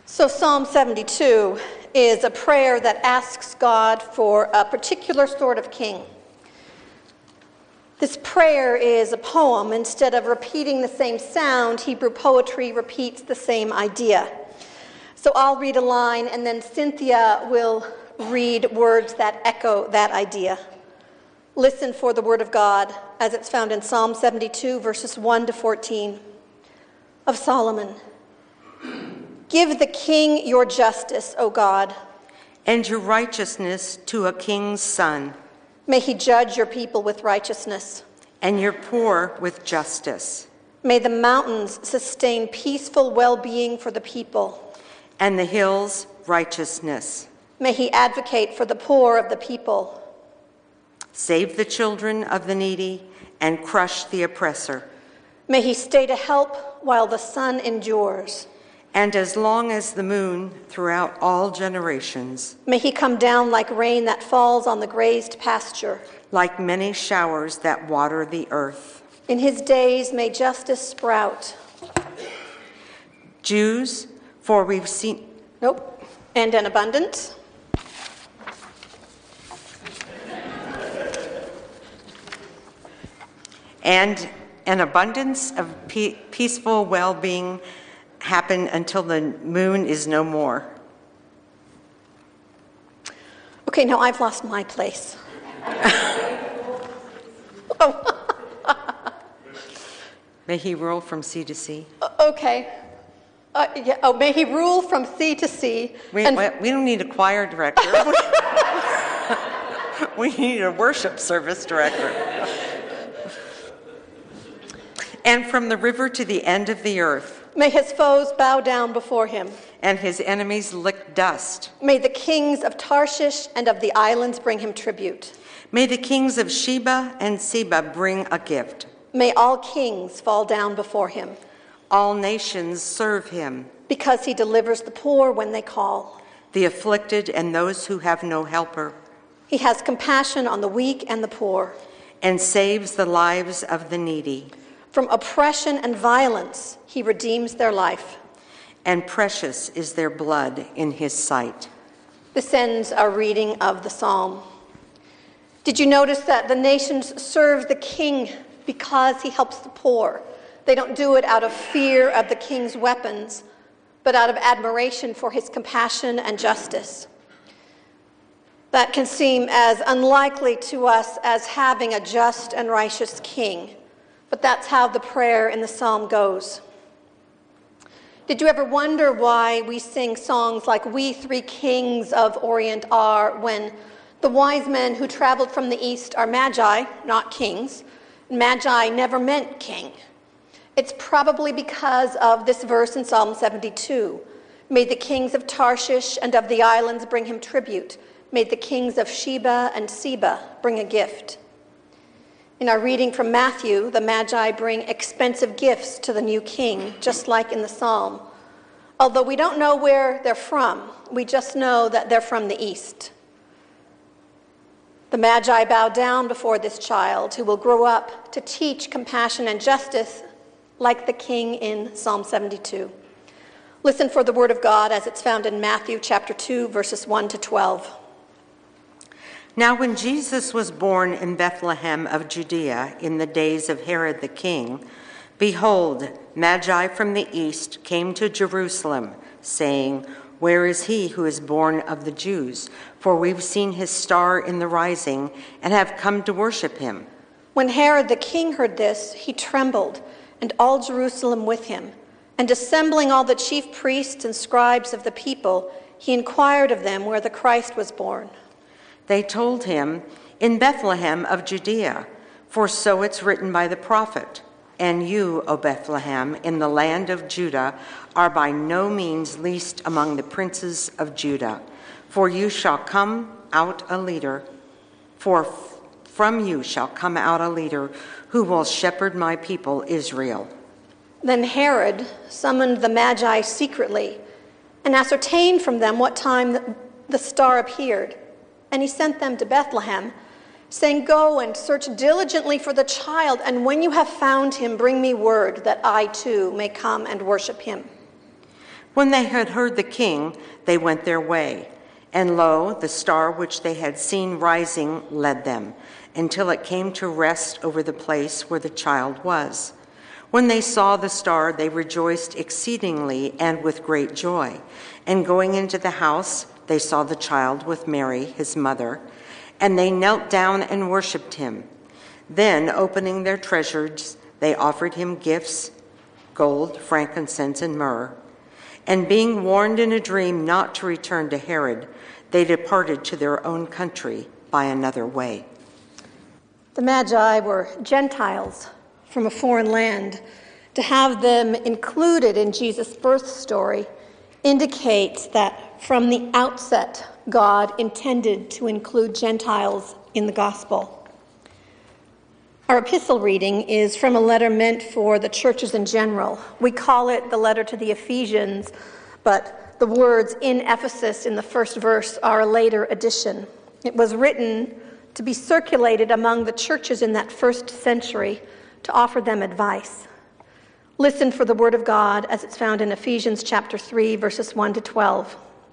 So Psalm 72 is a prayer that asks God for a particular sort of king. This prayer is a poem. Instead of repeating the same sound, Hebrew poetry repeats the same idea. So I'll read a line, and then Cynthia will read words that echo that idea. Listen for the word of God as it's found in Psalm 72, verses 1 to 14, of Solomon. Give the king your justice, O God, and your righteousness to a king's son. May he judge your people with righteousness, and your poor with justice. May the mountains sustain peaceful well-being for the people, and the hills righteousness. May he advocate for the poor of the people. Save the children of the needy and crush the oppressor. May he stay to help while the sun endures, and as long as the moon throughout all generations. May he come down like rain that falls on the grazed pasture, like many showers that water the earth. In his days may justice sprout. Jews, for we've seen... And an abundance. And an abundance of peaceful well-being happen until the moon is no more. Okay, now I've lost my place. May he rule from sea to sea. Okay. May he rule from sea to sea. We don't need a choir director. We need a worship service director. And from the river to the end of the earth. May his foes bow down before him, and his enemies lick dust. May the kings of Tarshish and of the islands bring him tribute. May the kings of Sheba and Seba bring a gift. May all kings fall down before him. All nations serve him. Because he delivers the poor when they call, the afflicted and those who have no helper. He has compassion on the weak and the poor, and saves the lives of the needy. From oppression and violence, he redeems their life. And precious is their blood in his sight. This ends our reading of the psalm. Did you notice that the nations serve the king because he helps the poor? They don't do it out of fear of the king's weapons, but out of admiration for his compassion and justice. That can seem as unlikely to us as having a just and righteous king. But that's how the prayer in the psalm goes. Did you ever wonder why we sing songs like "We Three Kings of Orient Are" when the wise men who traveled from the east are magi, not kings? Magi never meant king. It's probably because of this verse in Psalm 72. May the kings of Tarshish and of the islands bring him tribute. May the kings of Sheba and Seba bring a gift. In our reading from Matthew, the Magi bring expensive gifts to the new king, just like in the psalm. Although we don't know where they're from, we just know that they're from the east. The Magi bow down before this child who will grow up to teach compassion and justice like the king in Psalm 72. Listen for the word of God as it's found in Matthew chapter 2, verses 1 to 12. Now when Jesus was born in Bethlehem of Judea in the days of Herod the king, behold, Magi from the east came to Jerusalem, saying, "Where is he who is born of the Jews? For we've seen his star in the rising and have come to worship him." When Herod the king heard this, he trembled, and all Jerusalem with him. And assembling all the chief priests and scribes of the people, he inquired of them where the Christ was born. They told him, "In Bethlehem of Judea, for so it's written by the prophet, 'And you, O Bethlehem, in the land of Judah, are by no means least among the princes of Judah. For you shall come out a leader, for from you shall come out a leader who will shepherd my people Israel.'" Then Herod summoned the Magi secretly and ascertained from them what time the star appeared. And he sent them to Bethlehem, saying, "Go and search diligently for the child, and when you have found him, bring me word that I too may come and worship him." When they had heard the king, they went their way. And lo, the star which they had seen rising led them, until it came to rest over the place where the child was. When they saw the star, they rejoiced exceedingly and with great joy. And going into the house, they saw the child with Mary, his mother, and they knelt down and worshipped him. Then, opening their treasures, they offered him gifts, gold, frankincense, and myrrh. And being warned in a dream not to return to Herod, they departed to their own country by another way. The Magi were Gentiles from a foreign land. To have them included in Jesus' birth story indicates that from the outset, God intended to include Gentiles in the gospel. Our epistle reading is from a letter meant for the churches in general. We call it the letter to the Ephesians, but the words in Ephesus in the first verse are a later addition. It was written to be circulated among the churches in that first century to offer them advice. Listen for the word of God as it's found in Ephesians chapter 3, verses 1 to 12.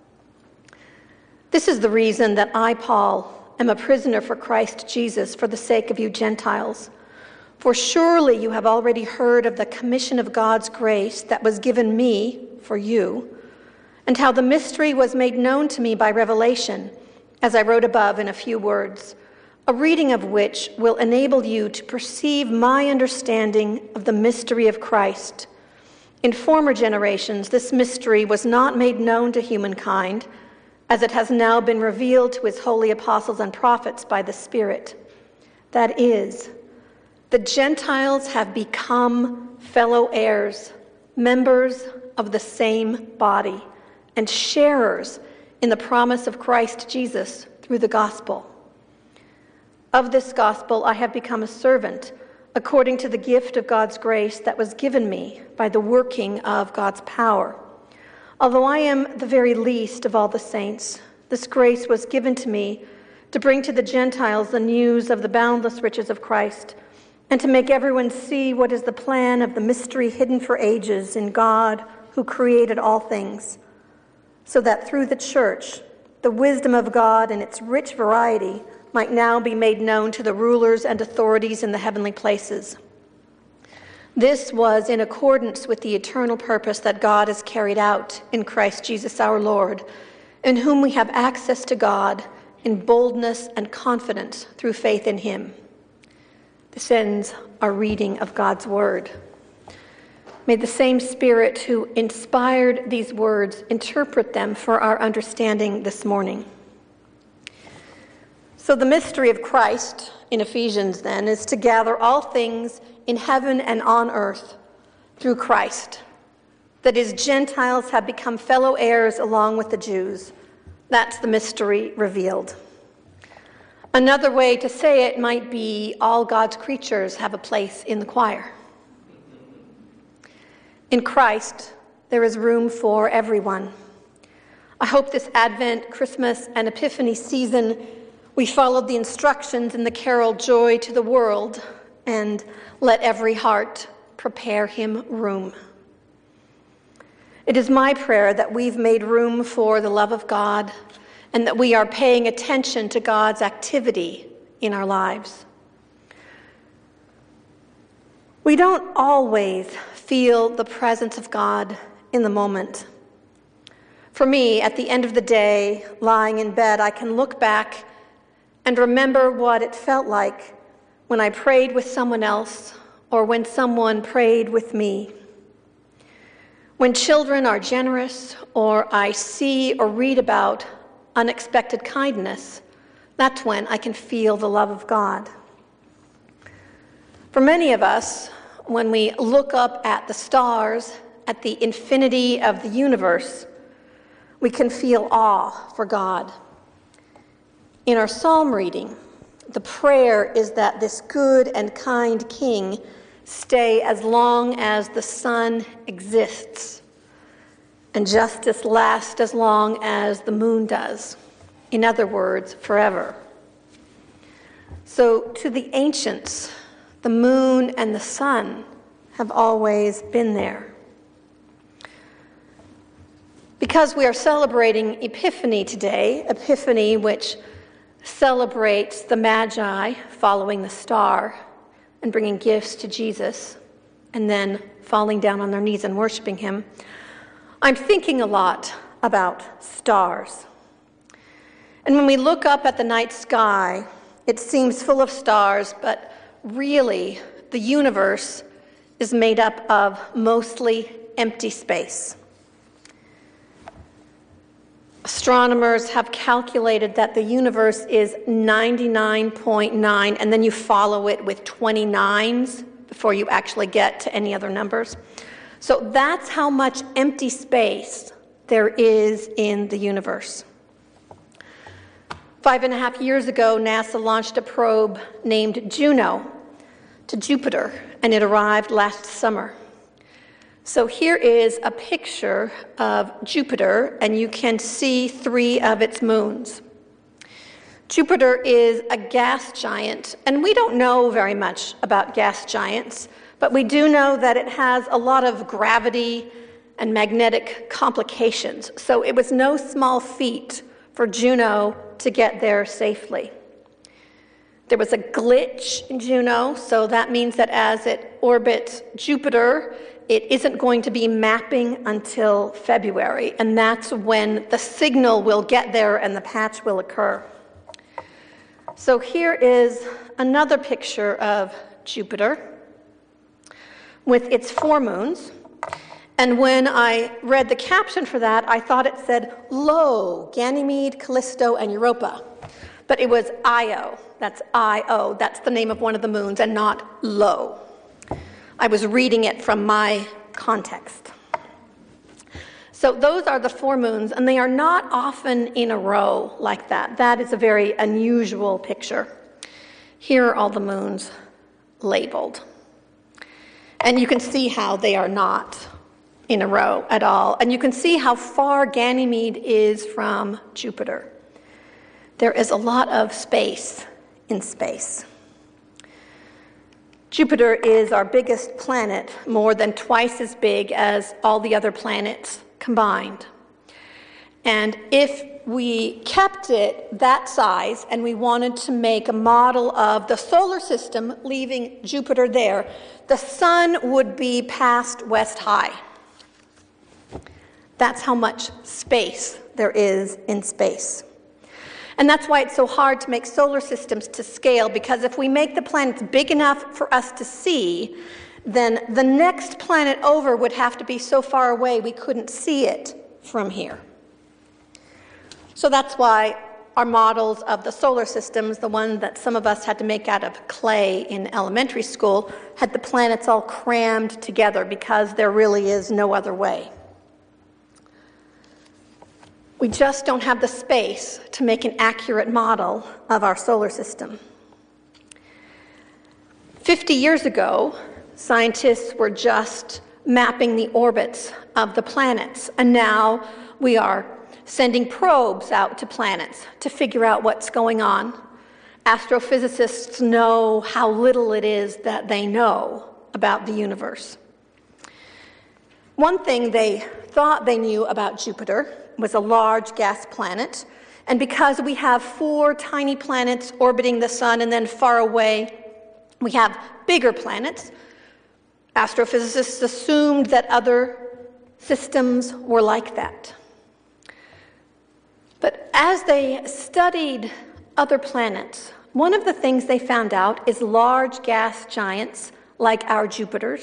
This is the reason that I, Paul, am a prisoner for Christ Jesus for the sake of you Gentiles. For surely you have already heard of the commission of God's grace that was given me for you, and how the mystery was made known to me by revelation, as I wrote above in a few words, a reading of which will enable you to perceive my understanding of the mystery of Christ. In former generations, this mystery was not made known to humankind, as it has now been revealed to his holy apostles and prophets by the Spirit. That is, the Gentiles have become fellow heirs, members of the same body, and sharers in the promise of Christ Jesus through the gospel. Of this gospel I have become a servant, according to the gift of God's grace that was given me by the working of God's power. Although I am the very least of all the saints, this grace was given to me to bring to the Gentiles the news of the boundless riches of Christ, and to make everyone see what is the plan of the mystery hidden for ages in God who created all things, so that through the church, the wisdom of God in its rich variety might now be made known to the rulers and authorities in the heavenly places. This was in accordance with the eternal purpose that God has carried out in Christ Jesus our Lord, in whom we have access to God in boldness and confidence through faith in him. This ends our reading of God's word. May the same Spirit who inspired these words interpret them for our understanding this morning. So the mystery of Christ in Ephesians then is to gather all things in heaven and on earth through Christ. That is, Gentiles have become fellow heirs along with the Jews. That's the mystery revealed. Another way to say it might be all God's creatures have a place in the choir. In Christ, there is room for everyone. I hope this Advent, Christmas, and Epiphany season we followed the instructions in the carol Joy to the World and let every heart prepare him room. It is my prayer that we've made room for the love of God and that we are paying attention to God's activity in our lives. We don't always feel the presence of God in the moment. For me, at the end of the day, lying in bed, I can look back and remember what it felt like when I prayed with someone else or when someone prayed with me. When children are generous or I see or read about unexpected kindness, that's when I can feel the love of God. For many of us, when we look up at the stars, at the infinity of the universe, we can feel awe for God. In our psalm reading, the prayer is that this good and kind King stay as long as the sun exists, and justice last as long as the moon does. In other words, forever. So to the ancients, the moon and the sun have always been there. Because we are celebrating Epiphany today, Epiphany which celebrates the Magi following the star and bringing gifts to Jesus and then falling down on their knees and worshiping him, I'm thinking a lot about stars. And when we look up at the night sky, it seems full of stars, but really the universe is made up of mostly empty space. Astronomers have calculated that the universe is 99.9, and then you follow it with 29s before you actually get to any other numbers. So that's how much empty space there is in the universe. 5.5 years ago, NASA launched a probe named Juno to Jupiter, and it arrived last summer. So here is a picture of Jupiter, and you can see 3 of its moons. Jupiter is a gas giant, and we don't know very much about gas giants, but we do know that it has a lot of gravity and magnetic complications. So it was no small feat for Juno to get there safely. There was a glitch in Juno, so that means that as it orbits Jupiter, it isn't going to be mapping until February, and that's when the signal will get there and the patch will occur. So here is another picture of Jupiter with its 4 moons. And when I read the caption for that, I thought it said, "Lo, Ganymede, Callisto, and Europa." But it was Io. That's I-O. That's the name of one of the moons, and not Lo. I was reading it from my context. So those are the 4 moons, and they are not often in a row like that. That is a very unusual picture. Here are all the moons labeled. And you can see how they are not in a row at all. And you can see how far Ganymede is from Jupiter. There is a lot of space in space. Jupiter is our biggest planet, more than twice as big as all the other planets combined. And if we kept it that size and we wanted to make a model of the solar system, leaving Jupiter there, the sun would be past West High. That's how much space there is in space. And that's why it's so hard to make solar systems to scale, because if we make the planets big enough for us to see, then the next planet over would have to be so far away we couldn't see it from here. So that's why our models of the solar systems, the one that some of us had to make out of clay in elementary school, had the planets all crammed together because there really is no other way. We just don't have the space to make an accurate model of our solar system. 50 years ago, scientists were just mapping the orbits of the planets, and now we are sending probes out to planets to figure out what's going on. Astrophysicists know how little it is that they know about the universe. One thing they thought they knew about Jupiter was a large gas planet, and because we have 4 tiny planets orbiting the sun and then far away we have bigger planets, astrophysicists assumed that other systems were like that. But as they studied other planets, one of the things they found out is large gas giants like our Jupiter,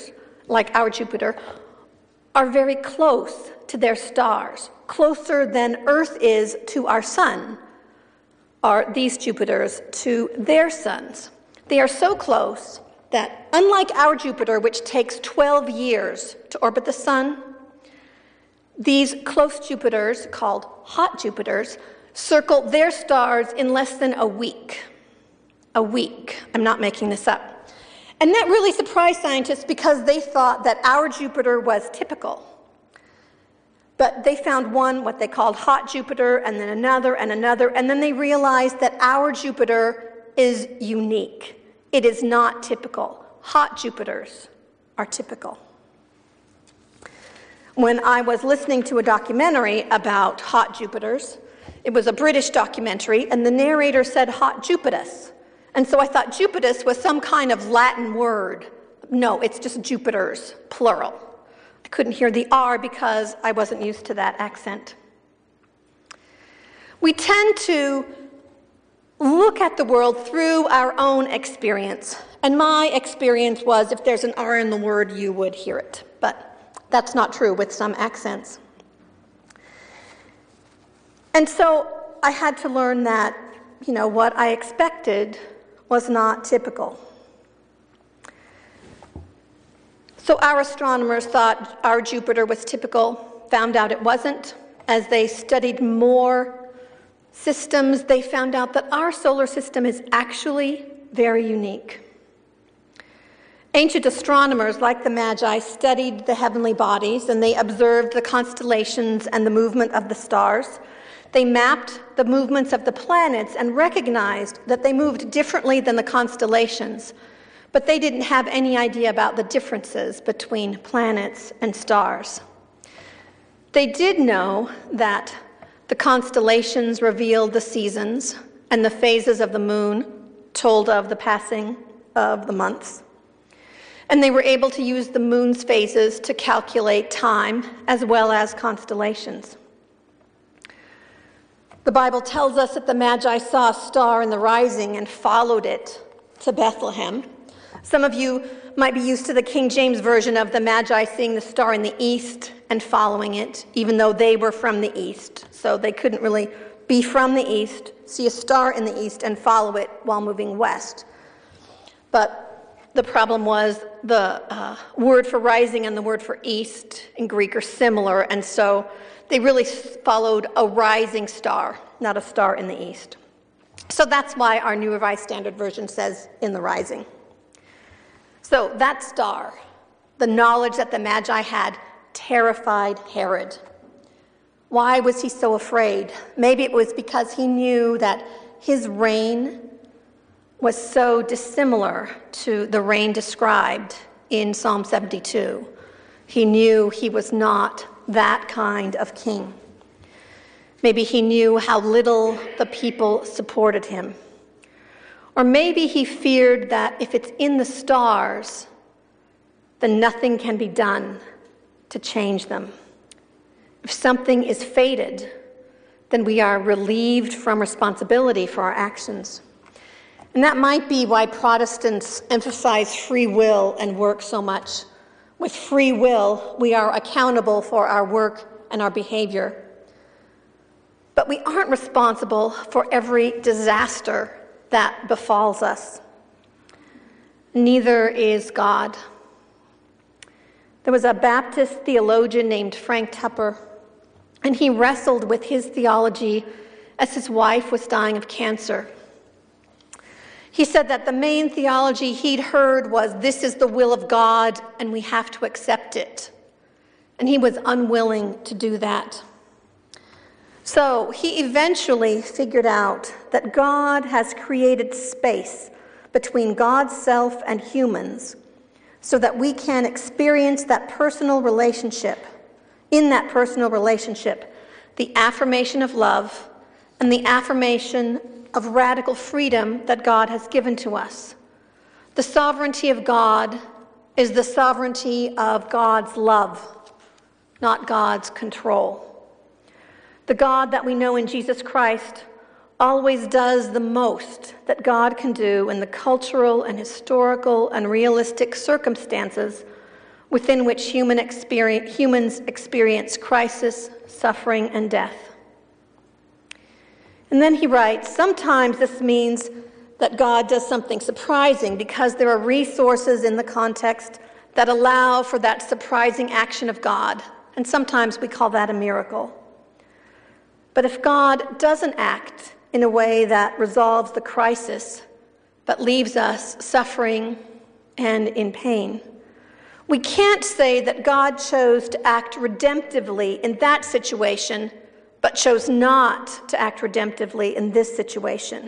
are very close to their stars. Closer than Earth is to our sun are these Jupiters to their suns. They are so close that, unlike our Jupiter, which takes 12 years to orbit the sun, these close Jupiters, called hot Jupiters, circle their stars in less than a week. A week. I'm not making this up. And that really surprised scientists because they thought that our Jupiter was typical. But they found one, what they called hot Jupiter, and then another, and then they realized that our Jupiter is unique. It is not typical. Hot Jupiters are typical. when I was listening to a documentary about hot Jupiters. It was a British documentary, and the narrator said hot Jupitus. And so I thought Jupitus was some kind of Latin word. No, it's just Jupiters, plural. I couldn't hear the R because I wasn't used to that accent. We tend to look at the world through our own experience. And my experience was if there's an R in the word, you would hear it. But that's not true with some accents. And so I had to learn that, what I expected was not typical. So our astronomers thought our Jupiter was typical, found out it wasn't. As they studied more systems, they found out that our solar system is actually very unique. Ancient astronomers, like the Magi, studied the heavenly bodies, and they observed the constellations and the movement of the stars. They mapped the movements of the planets and recognized that they moved differently than the constellations, but they didn't have any idea about the differences between planets and stars. They did know that the constellations revealed the seasons, and the phases of the moon told of the passing of the months. And they were able to use the moon's phases to calculate time as well as constellations. The Bible tells us that the Magi saw a star in the rising and followed it to Bethlehem. Some of you might be used to the King James Version of the Magi seeing the star in the east and following it, even though they were from the east. So they couldn't really be from the east, see a star in the east, and follow it while moving west. But the problem was the word for rising and the word for east in Greek are similar, and so they really followed a rising star, not a star in the east. So that's why our New Revised Standard Version says in the rising. So that star, the knowledge that the Magi had, terrified Herod. Why was he so afraid? Maybe it was because he knew that his reign was so dissimilar to the reign described in Psalm 72. He knew he was not that kind of king. Maybe he knew how little the people supported him. Or maybe he feared that if it's in the stars, then nothing can be done to change them. If something is fated, then we are relieved from responsibility for our actions. And that might be why Protestants emphasize free will and work so much. With free will, we are accountable for our work and our behavior. But we aren't responsible for every disaster that befalls us. Neither is God. There was a Baptist theologian named Frank Tupper, and he wrestled with his theology as his wife was dying of cancer. He said that the main theology he'd heard was, this is the will of God, and we have to accept it. And he was unwilling to do that. So he eventually figured out that God has created space between God's self and humans so that we can experience that personal relationship, in that personal relationship, the affirmation of love and the affirmation of radical freedom that God has given to us. The sovereignty of God is the sovereignty of God's love, not God's control. The God that we know in Jesus Christ always does the most that God can do in the cultural and historical and realistic circumstances within which humans experience crisis, suffering, and death. And then he writes, sometimes this means that God does something surprising because there are resources in the context that allow for that surprising action of God. And sometimes we call that a miracle. But if God doesn't act in a way that resolves the crisis, but leaves us suffering and in pain, we can't say that God chose to act redemptively in that situation, but chose not to act redemptively in this situation.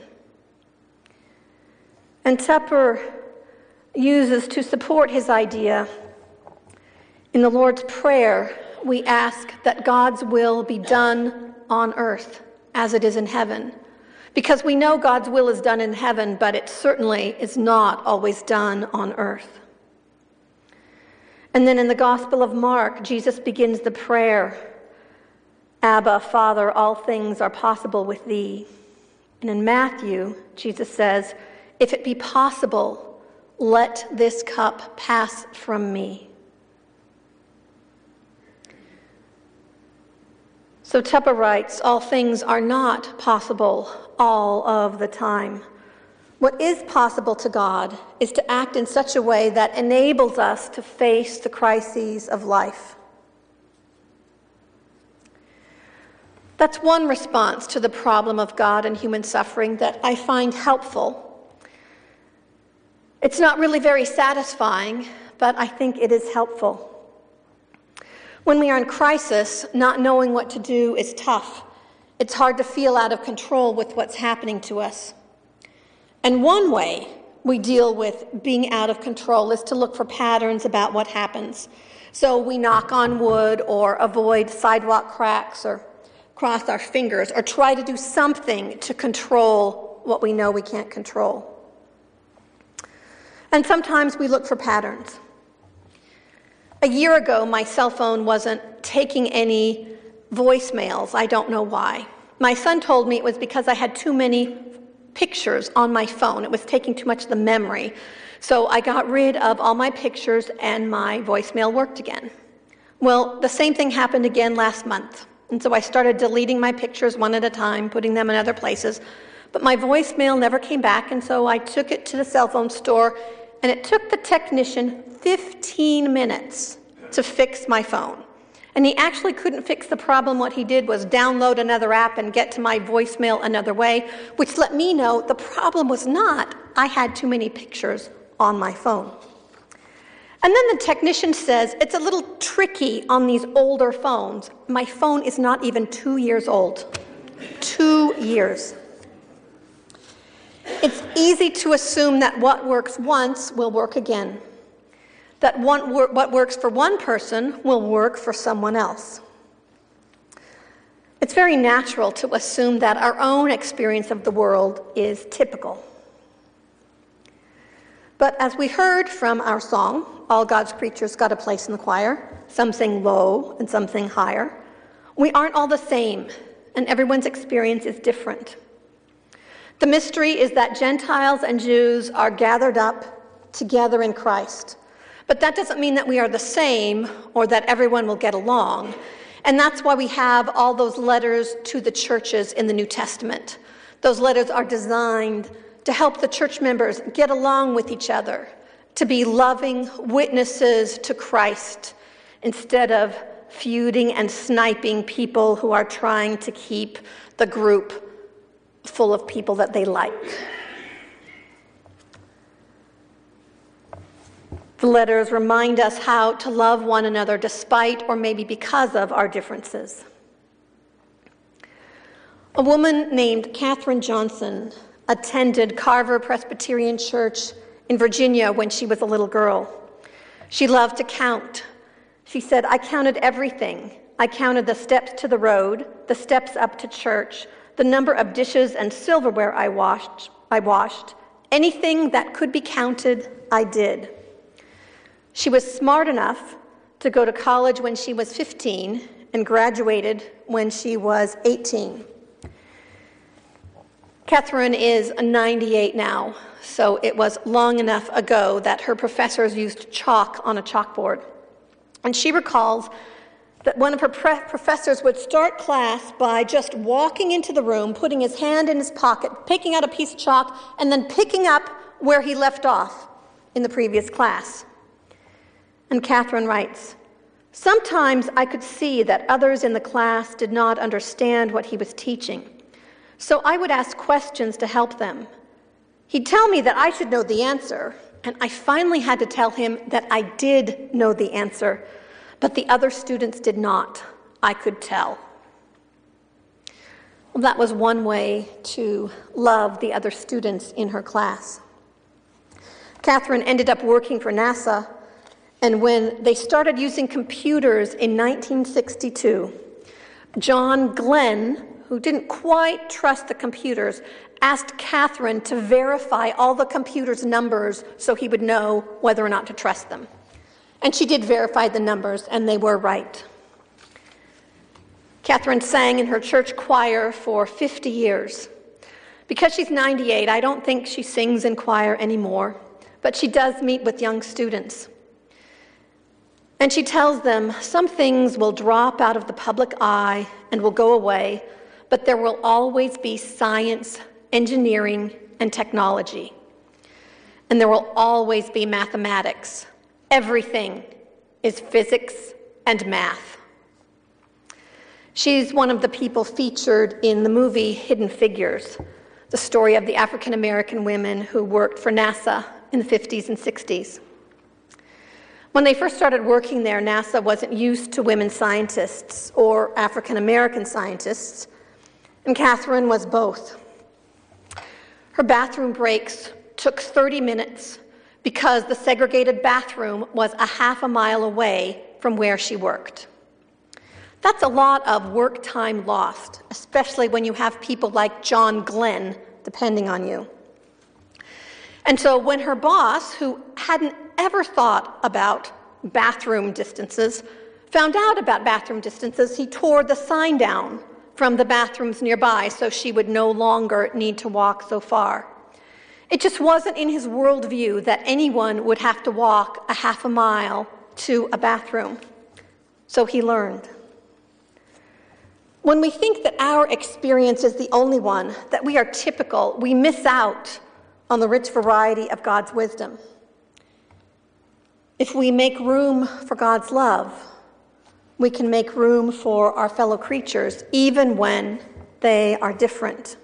And Tupper uses to support his idea in the Lord's Prayer, we ask that God's will be done on earth as it is in heaven, because we know God's will is done in heaven, but it certainly is not always done on earth. And then in the Gospel of Mark, Jesus begins the prayer, Abba, Father, all things are possible with thee. And in Matthew, Jesus says, if it be possible, let this cup pass from me. So Tupper writes, all things are not possible all of the time. What is possible to God is to act in such a way that enables us to face the crises of life. That's one response to the problem of God and human suffering that I find helpful. It's not really very satisfying, but I think it is helpful. When we are in crisis, not knowing what to do is tough. It's hard to feel out of control with what's happening to us. And one way we deal with being out of control is to look for patterns about what happens. So we knock on wood or avoid sidewalk cracks or cross our fingers or try to do something to control what we know we can't control. And sometimes we look for patterns. A year ago, my cell phone wasn't taking any voicemails. I don't know why. My son told me it was because I had too many pictures on my phone. It was taking too much of the memory. So I got rid of all my pictures and my voicemail worked again. Well, the same thing happened again last month. And so I started deleting my pictures one at a time, putting them in other places. But my voicemail never came back, and so I took it to the cell phone store, and it took the technician 15 minutes to fix my phone. And he actually couldn't fix the problem. What he did was download another app and get to my voicemail another way, which let me know the problem was not I had too many pictures on my phone. And then the technician says, it's a little tricky on these older phones. My phone is not even 2 years old. 2 years. It's easy to assume that what works once will work again. That what works for one person will work for someone else. It's very natural to assume that our own experience of the world is typical. But as we heard from our song, All God's Creatures Got a Place in the Choir, some sing low and some sing higher, we aren't all the same, and everyone's experience is different. The mystery is that Gentiles and Jews are gathered up together in Christ. But that doesn't mean that we are the same or that everyone will get along. And that's why we have all those letters to the churches in the New Testament. Those letters are designed to help the church members get along with each other, to be loving witnesses to Christ, instead of feuding and sniping people who are trying to keep the group full of people that they like. The letters remind us how to love one another despite or maybe because of our differences. A woman named Katherine Johnson attended Carver Presbyterian Church in Virginia when she was a little girl. She loved to count. She said, I counted everything. I counted the steps to the road, the steps up to church, the number of dishes and silverware I washed. Anything that could be counted, I did. She was smart enough to go to college when she was 15 and graduated when she was 18. Catherine is 98 now, so it was long enough ago that her professors used chalk on a chalkboard. And she recalls that one of her professors would start class by just walking into the room, putting his hand in his pocket, picking out a piece of chalk, and then picking up where he left off in the previous class. And Catherine writes, sometimes I could see that others in the class did not understand what he was teaching. So I would ask questions to help them. He'd tell me that I should know the answer, and I finally had to tell him that I did know the answer, but the other students did not. I could tell. Well, that was one way to love the other students in her class. Catherine ended up working for NASA, And when they started using computers in 1962, John Glenn, who didn't quite trust the computers, asked Catherine to verify all the computers' numbers so he would know whether or not to trust them. And she did verify the numbers, and they were right. Catherine sang in her church choir for 50 years. Because she's 98, I don't think she sings in choir anymore, but she does meet with young students. And she tells them some things will drop out of the public eye and will go away, but there will always be science, engineering, and technology. And there will always be mathematics. Everything is physics and math. She's one of the people featured in the movie Hidden Figures, the story of the African American women who worked for NASA in the 50s and 60s. When they first started working there, NASA wasn't used to women scientists or African American scientists, and Catherine was both. Her bathroom breaks took 30 minutes because the segregated bathroom was a half a mile away from where she worked. That's a lot of work time lost, especially when you have people like John Glenn depending on you. And so when her boss, who hadn't ever thought about bathroom distances, found out about bathroom distances, he tore the sign down from the bathrooms nearby so she would no longer need to walk so far. It just wasn't in his worldview that anyone would have to walk a half a mile to a bathroom. So he learned. When we think that our experience is the only one, that we are typical, we miss out on the rich variety of God's wisdom. If we make room for God's love, we can make room for our fellow creatures, even when they are different.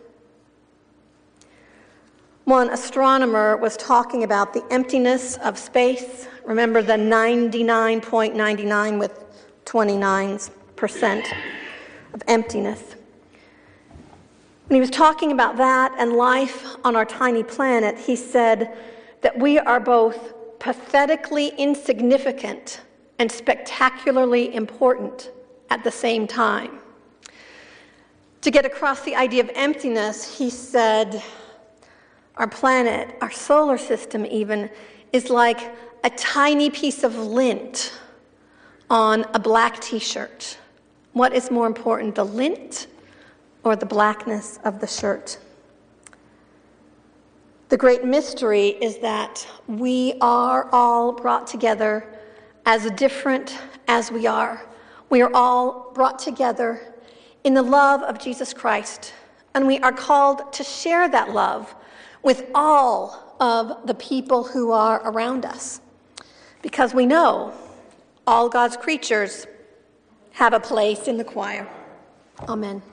One astronomer was talking about the emptiness of space. Remember the 99.99 with 29% of emptiness. When he was talking about that and life on our tiny planet, he said that we are both pathetically insignificant and spectacularly important at the same time. To get across the idea of emptiness, he said, our planet, our solar system even, is like a tiny piece of lint on a black t-shirt. What is more important, the lint or the blackness of the shirt? The great mystery is that we are all brought together as different as we are. We are all brought together in the love of Jesus Christ, and we are called to share that love with all of the people who are around us, because we know all God's creatures have a place in the choir. Amen.